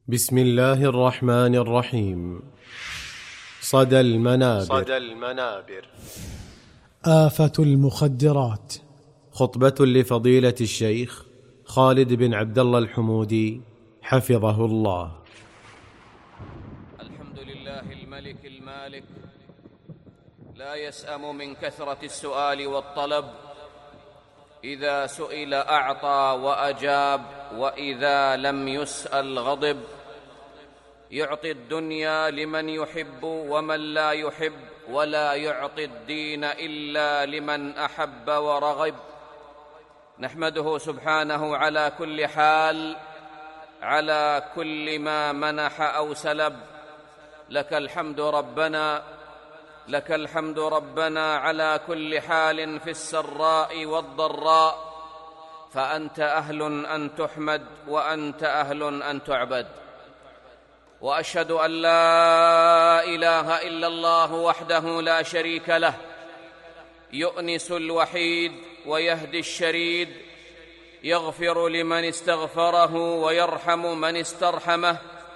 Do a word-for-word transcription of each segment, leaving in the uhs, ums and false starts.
بسم الله الرحمن الرحيم. صدى المنابر. صدى المنابر. آفة المخدرات. خطبة لفضيلة الشيخ خالد بن عبد الله الحمودي حفظه الله. الحمد لله الملك المالك، لا يسأم من كثرة السؤال والطلب، إذا سئل أعطى وأجاب، وإذا لم يسأل غضب. يعطي الدنيا لمن يحب ومن لا يحب، ولا يعطي الدين إلا لمن أحب ورغب. نحمده سبحانه على كل حال، على كل ما منح أو سلب. لك الحمد ربنا، لك الحمد ربنا على كل حال في السراء والضراء، فأنت أهل أن تحمد وأنت أهل أن تعبد. وأشهد أن لا إله إلا الله وحده لا شريك له، يؤنس الوحيد ويهدي الشريد، يغفر لمن استغفره ويرحم من استرحمه،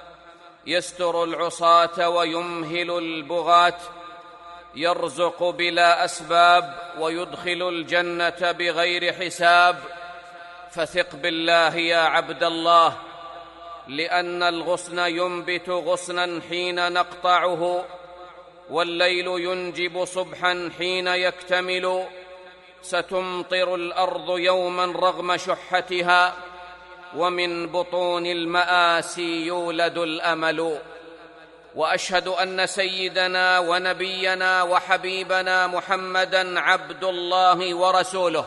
يستر العصاة ويمهل البغاة، يرزق بلا أسباب ويدخل الجنة بغير حساب. فثق بالله يا عبد الله، لأن الغصن ينبت غصنا حين نقطعه، والليل ينجب صبحا حين يكتمل. ستمطر الأرض يوما رغم شحتها، ومن بطون المآسي يولد الأمل. وأشهد أن سيدنا ونبينا وحبيبنا محمدًا عبد الله ورسوله،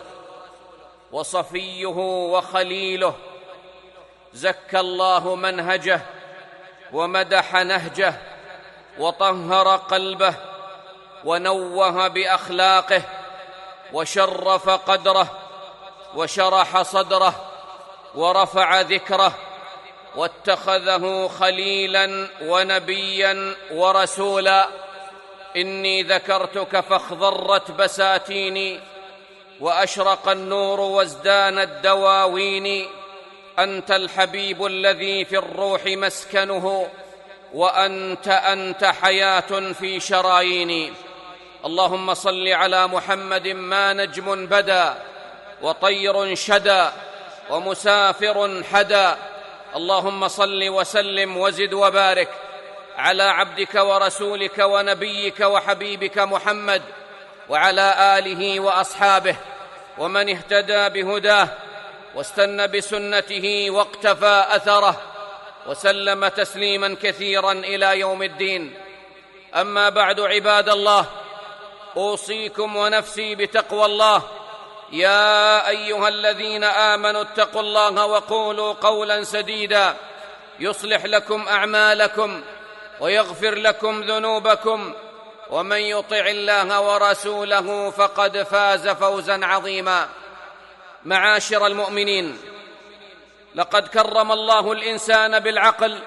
وصفيه وخليله، زكى الله منهجه ومدح نهجه، وطهر قلبه، ونوه بأخلاقه، وشرف قدره، وشرح صدره، ورفع ذكره، واتخذه خليلا ونبيا ورسولا. إني ذكرتك فاخضرت بساتيني، وأشرق النور وازدانت دواويني. أنت الحبيب الذي في الروح مسكنه، وأنت أنت حياة في شراييني. اللهم صل على محمد ما نجم بدا، وطير شدا، ومسافر حدا. اللهم صل وسلم وزد وبارك على عبدك ورسولك ونبيك وحبيبك محمد، وعلى آله وأصحابه، ومن اهتدى بهداه واستنى بسنته واقتفى أثره، وسلم تسليما كثيرا إلى يوم الدين. أما بعد، عباد الله، أوصيكم ونفسي بتقوى الله. يا أيها الذين آمنوا اتقوا الله وقولوا قولا سديدا، يصلح لكم أعمالكم ويغفر لكم ذنوبكم، ومن يطع الله ورسوله فقد فاز فوزا عظيما. معاشر المؤمنين، لقد كرم الله الإنسان بالعقل،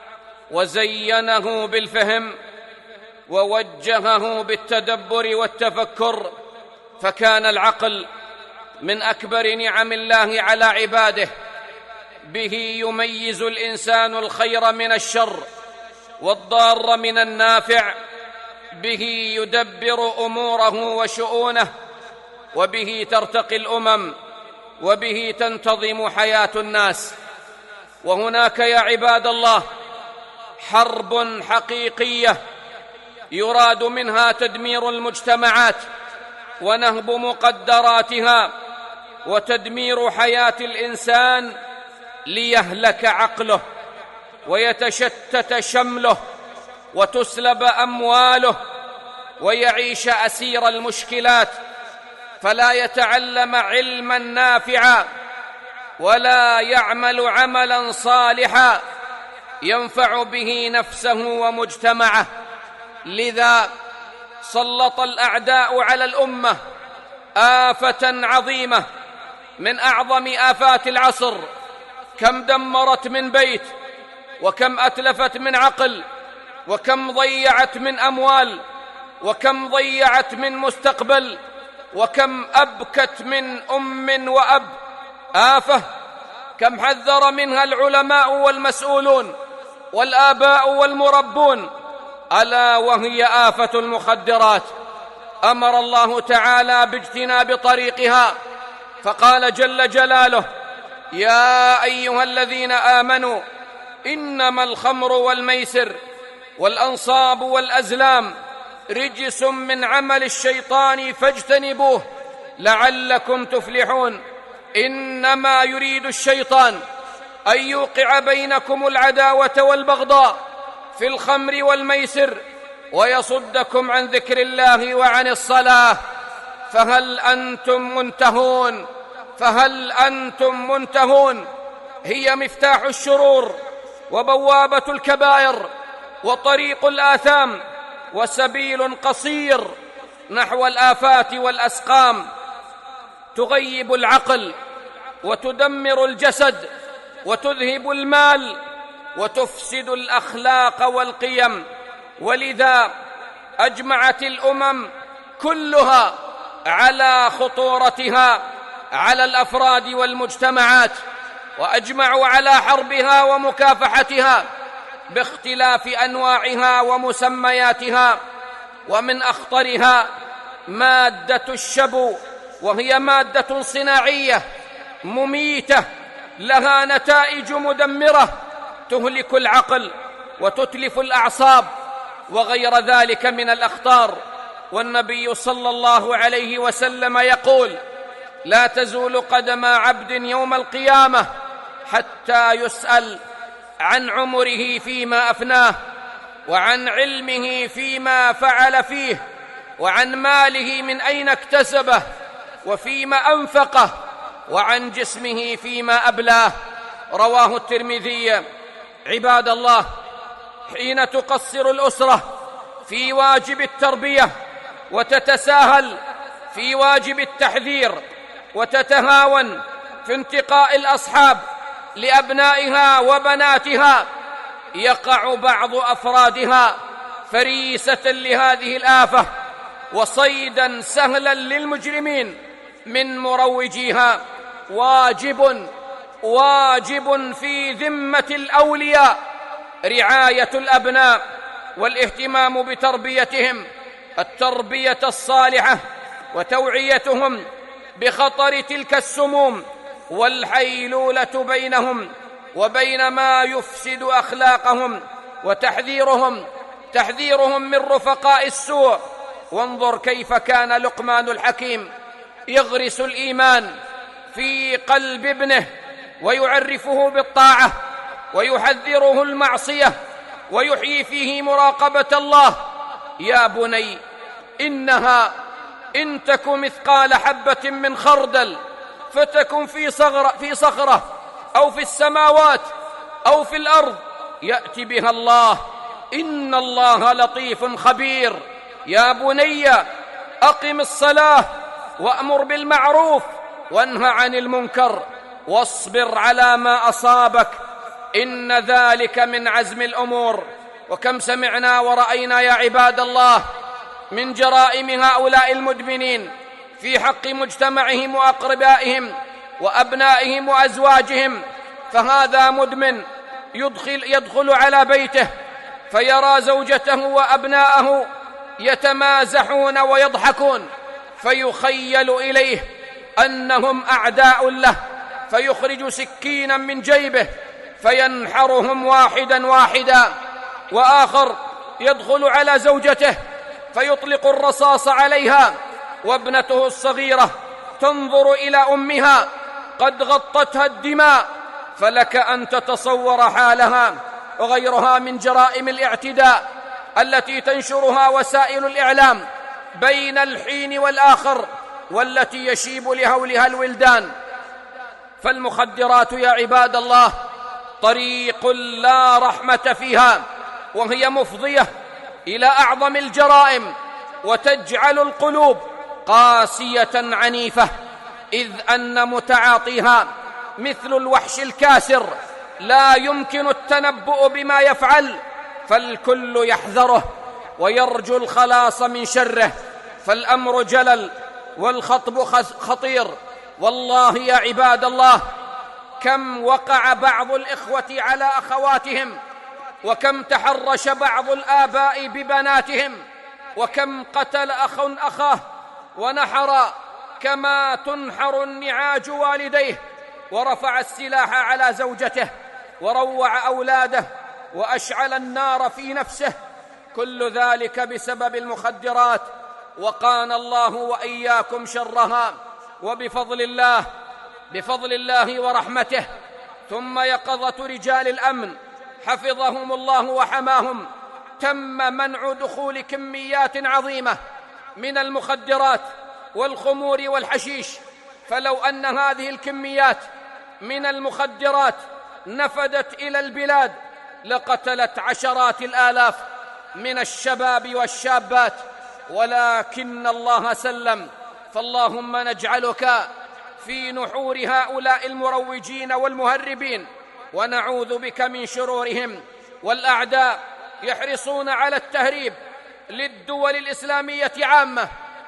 وزينه بالفهم، ووجهه بالتدبر والتفكر. فكان العقل من أكبر نعم الله على عباده، به يميز الإنسان الخير من الشر، والضار من النافع، به يدبر أموره وشؤونه، وبه ترتقي الأمم، وبه تنتظم حياة الناس. وهناك يا عباد الله حرب حقيقية يراد منها تدمير المجتمعات ونهب مقدراتها، وتدمير حياة الإنسان ليهلك عقله، ويتشتت شمله، وتسلب أمواله، ويعيش أسير المشكلات، فلا يتعلم علما نافعا، ولا يعمل عملا صالحا ينفع به نفسه ومجتمعه. لذا سلط الأعداء على الأمة آفة عظيمة من أعظم آفات العصر. كم دمرت من بيت، وكم أتلفت من عقل، وكم ضيعت من أموال، وكم ضيعت من مستقبل، وكم أبكت من أم وأب. آفة كم حذر منها العلماء والمسؤولون، والآباء والمربون، ألا وهي آفة المخدرات. أمر الله تعالى باجتناب طريقها، فقال جل جلاله: يا أيها الذين آمنوا إنما الخمر والميسر والأنصاب والأزلام رجس من عمل الشيطان فاجتنبوه لعلكم تفلحون. إنما يريد الشيطان أن يوقع بينكم العداوة والبغضاء في الخمر والميسر ويصدكم عن ذكر الله وعن الصلاة، فهل أنتم منتهون؟ فهل أنتم منتهون؟ هي مفتاح الشرور وبوابة الكبائر وطريق الآثام وسبيل قصير نحو الآفات والأسقام، تغيب العقل وتدمر الجسد وتذهب المال وتفسد الأخلاق والقيم. ولذا أجمعت الأمم كلها على خطورتها على الأفراد والمجتمعات، وأجمعوا على حربها ومكافحتها باختلاف أنواعها ومسمياتها. ومن أخطرها مادة الشبو، وهي مادة صناعية مميتة لها نتائج مدمرة تهلك العقل وتتلف الأعصاب وغير ذلك من الأخطار. والنبي صلى الله عليه وسلم يقول: لا تزول قدم عبد يوم القيامة حتى يسأل عن عمره فيما أفناه، وعن علمه فيما فعل فيه، وعن ماله من أين اكتسبه وفيما أنفقه، وعن جسمه فيما أبلاه. رواه الترمذي. عباد الله، حين تقصر الأسرة في واجب التربية وتتساهل في واجب التحذير وتتهاون في انتقاء الأصحاب لأبنائها وبناتها، يقع بعض أفرادها فريسة لهذه الآفة وصيدا سهلا للمجرمين من مروجيها. واجب واجب في ذمة الأولياء رعاية الأبناء والاهتمام بتربيتهم التربية الصالحة وتوعيتهم بخطر تلك السموم والحيلولة بينهم وبين ما يفسد أخلاقهم، وتحذيرهم تحذيرهم من رفقاء السوء. وانظر كيف كان لقمان الحكيم يغرس الإيمان في قلب ابنه ويعرفه بالطاعة ويحذره المعصية ويحيي فيه مراقبة الله. يا بني إنها إن تك مثقال حبة من خردل فتكن في صخرة, في صخرة أو في السماوات أو في الأرض يأتي بها الله، إن الله لطيف خبير. يا بني أقم الصلاة وأمر بالمعروف وانه عن المنكر واصبر على ما أصابك، إن ذلك من عزم الأمور. وكم سمعنا ورأينا يا عباد الله من جرائم هؤلاء المدمنين في حق مجتمعهم وأقربائهم وأبنائهم وأزواجهم. فهذا مدمن يدخل, يدخل على بيته فيرى زوجته وأبناءه يتمازحون ويضحكون، فيخيل إليه أنهم أعداء له، فيخرج سكينا من جيبه فينحرهم واحدا واحدا. وآخر يدخل على زوجته فيطلق الرصاص عليها وابنته الصغيرة تنظر إلى أمها قد غطتها الدماء، فلك أن تتصور حالها. وغيرها من جرائم الاعتداء التي تنشرها وسائل الإعلام بين الحين والآخر والتي يشيب لهولها الولدان. فالمخدرات يا عباد الله طريق لا رحمة فيها، وهي مفضية إلى أعظم الجرائم وتجعل القلوب قاسية عنيفة، إذ أن متعاطيها مثل الوحش الكاسر لا يمكن التنبؤ بما يفعل، فالكل يحذره ويرجو الخلاص من شره. فالأمر جلل والخطب خطير. والله يا عباد الله كم وقع بعض الإخوة على أخواتهم وكم تحرش بعض الآباء ببناتهم، وكم قتل أخ أخاه ونحر كما تنحر النعاج والديه، ورفع السلاح على زوجته وروع أولاده وأشعل النار في نفسه، كل ذلك بسبب المخدرات، وقانا الله وإياكم شرها. وبفضل الله بفضل الله ورحمته ثم يقظة رجال الأمن حفظهم الله وحماهم، تم منع دخول كميات عظيمة من المخدرات والخمور والحشيش. فلو أن هذه الكميات من المخدرات نفدت إلى البلاد لقتلت عشرات الآلاف من الشباب والشابات، ولكن الله سلم. فاللهم نجعلك في نحور هؤلاء المروجين والمهربين، ونعوذ بك من شرورهم. والأعداء يحرصون على التهريب للدول الإسلامية عامة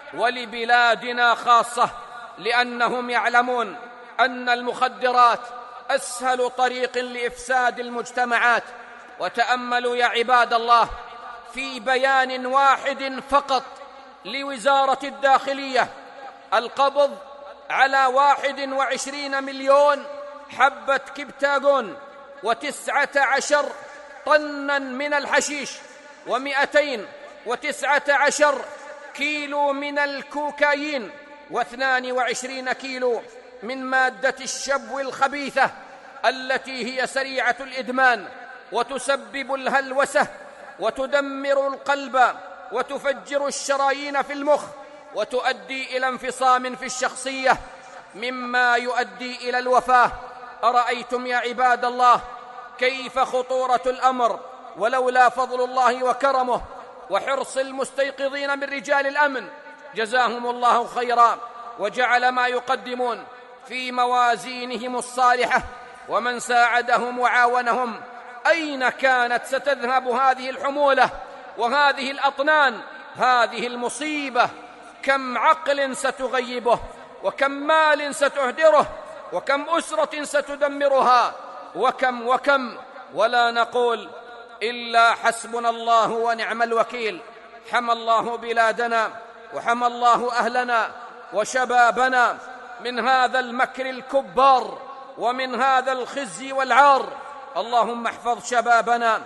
ولبلادنا خاصة، لأنهم يعلمون أن المخدرات أسهل طريق لإفساد المجتمعات. وتأملوا يا عباد الله في بيان واحد فقط لوزارة الداخلية: القبض على واحد وعشرين مليون حبة كبتاغون، وتسعة عشر طنا من الحشيش، ومئتين وتسعة عشر كيلو من الكوكايين، واثنان وعشرين كيلو من مادة الشبو الخبيثة التي هي سريعة الإدمان وتسبب الهلوسة وتدمر القلب وتفجر الشرايين في المخ وتؤدي إلى انفصام في الشخصية مما يؤدي إلى الوفاة. أرأيتم يا عباد الله كيف خطورة الأمر؟ ولولا فضل الله وكرمه وحرص المستيقظين من رجال الأمن جزاهم الله خيرا، وجعل ما يقدمون في موازينهم الصالحة ومن ساعدهم وعاونهم، أين كانت ستذهب هذه الحمولة وهذه الأطنان؟ هذه المصيبة كم عقل ستغيبه، وكم مال ستهدره، وكم أسرة ستدمرها، وكم وكم. ولا نقول إلا حسبنا الله ونعم الوكيل. حمى الله بلادنا وحمى الله أهلنا وشبابنا من هذا المكر الكبار ومن هذا الخزي والعار. اللهم احفظ شبابنا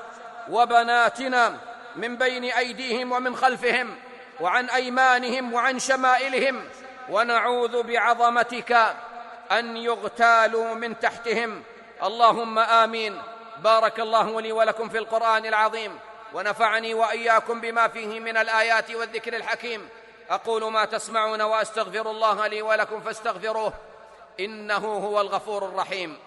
وبناتنا من بين أيديهم ومن خلفهم وعن أيمانهم وعن شمائلهم، ونعوذ بعظمتك أن يغتالوا من تحتهم. اللهم آمين. بارك الله لي ولكم في القرآن العظيم، ونفعني وإياكم بما فيه من الآيات والذكر الحكيم. أقول ما تسمعون وأستغفر الله لي ولكم فاستغفروه إنه هو الغفور الرحيم.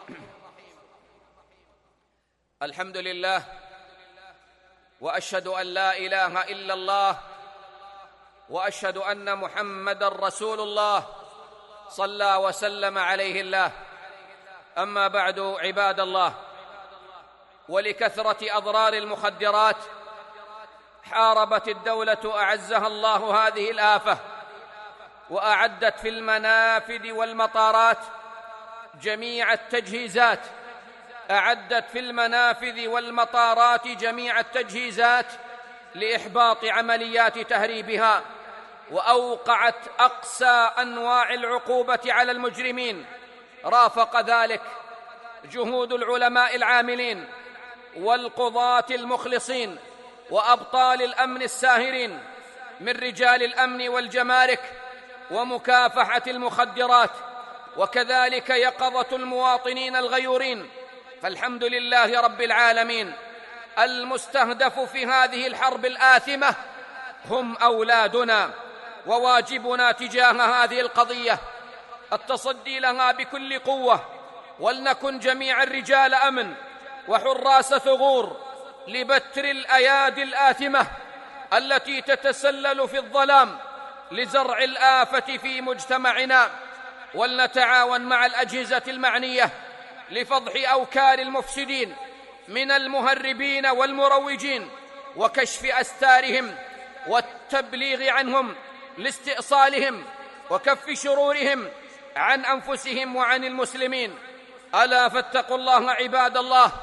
الحمد لله، وأشهد أن لا إله إلا الله، وأشهد أن محمدًا رسول الله صلى وسلم عليه الله. أما بعد، عباد الله، ولكثرة أضرار المخدرات حاربت الدولة أعزها الله هذه الآفة، وأعدت في المنافذ والمطارات جميع التجهيزات أعدت في المنافذ والمطارات جميع التجهيزات لإحباط عمليات تهريبها، وأوقعت أقسى أنواع العقوبة على المجرمين. رافق ذلك جهود العلماء العاملين والقضاة المخلصين وأبطال الأمن الساهرين من رجال الأمن والجمارك ومكافحة المخدرات، وكذلك يقظة المواطنين الغيورين. فالحمد لله رب العالمين. المستهدف في هذه الحرب الآثمة هم أولادنا، وواجبنا تجاه هذه القضية التصدي لها بكل قوة، ولنكن جميعا رجال أمن وحراس ثغور لبتر الأيادي الآثمة التي تتسلل في الظلام لزرع الآفة في مجتمعنا، ولنتعاون مع الأجهزة المعنية لفضح أوكار المفسدين من المهربين والمروجين وكشف أستارهم والتبليغ عنهم لاستئصالهم وكف شرورهم عن أنفسهم وعن المسلمين. ألا فاتقوا الله عباد الله،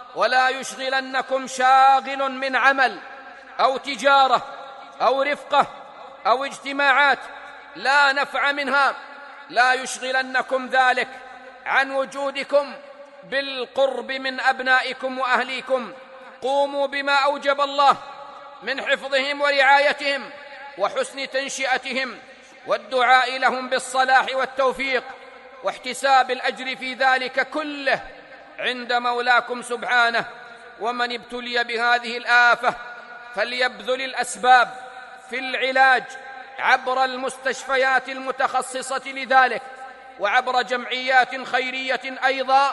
ولا يشغلنكم شاغل من عمل أو تجارة أو رفقة أو اجتماعات لا نفع منها، لا يشغلنكم ذلك عن وجودكم بالقرب من أبنائكم وأهليكم. قوموا بما أوجب الله من حفظهم ورعايتهم وحسن تنشئتهم والدعاء لهم بالصلاح والتوفيق واحتساب الأجر في ذلك كله عند مولاكم سبحانه. ومن ابتلي بهذه الآفة فليبذل الأسباب في العلاج عبر المستشفيات المتخصصة لذلك وعبر جمعيات خيرية أيضا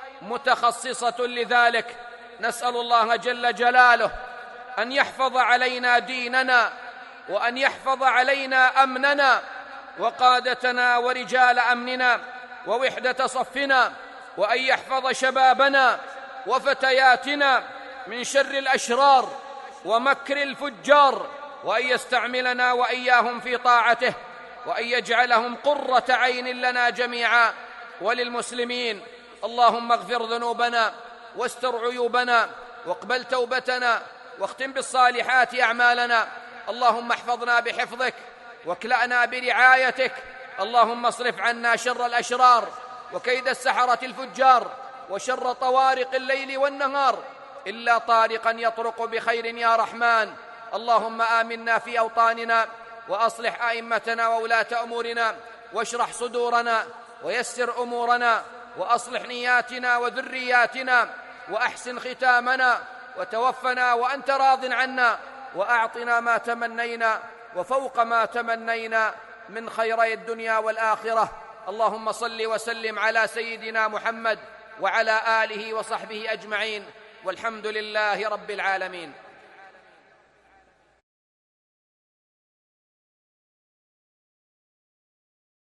متخصصة لذلك. نسأل الله جل جلاله أن يحفظ علينا ديننا وأن يحفظ علينا أمننا وقادتنا ورجال أمننا ووحدة صفنا، وأن يحفظ شبابنا وفتياتنا من شر الأشرار ومكر الفجار، وأن يستعملنا وإياهم في طاعته، وأن يجعلهم قرة عين لنا جميعا وللمسلمين. اللهم اغفر ذنوبنا واستر عيوبنا واقبل توبتنا واختم بالصالحات أعمالنا. اللهم احفظنا بحفظك واكلأنا برعايتك. اللهم اصرف عنا شر الأشرار وكيد السحرة الفجار وشر طوارق الليل والنهار إلا طارقا يطرق بخير يا رحمن. اللهم آمنا في أوطاننا وأصلح أئمتنا وولاة أمورنا واشرح صدورنا ويسر أمورنا وأصلح نياتنا وذرياتنا وأحسن ختامنا وتوفنا وأنت راض عنا وأعطنا ما تمنينا وفوق ما تمنينا من خيري الدنيا والآخرة. اللهم صل وسلم على سيدنا محمد وعلى آله وصحبه أجمعين، والحمد لله رب العالمين.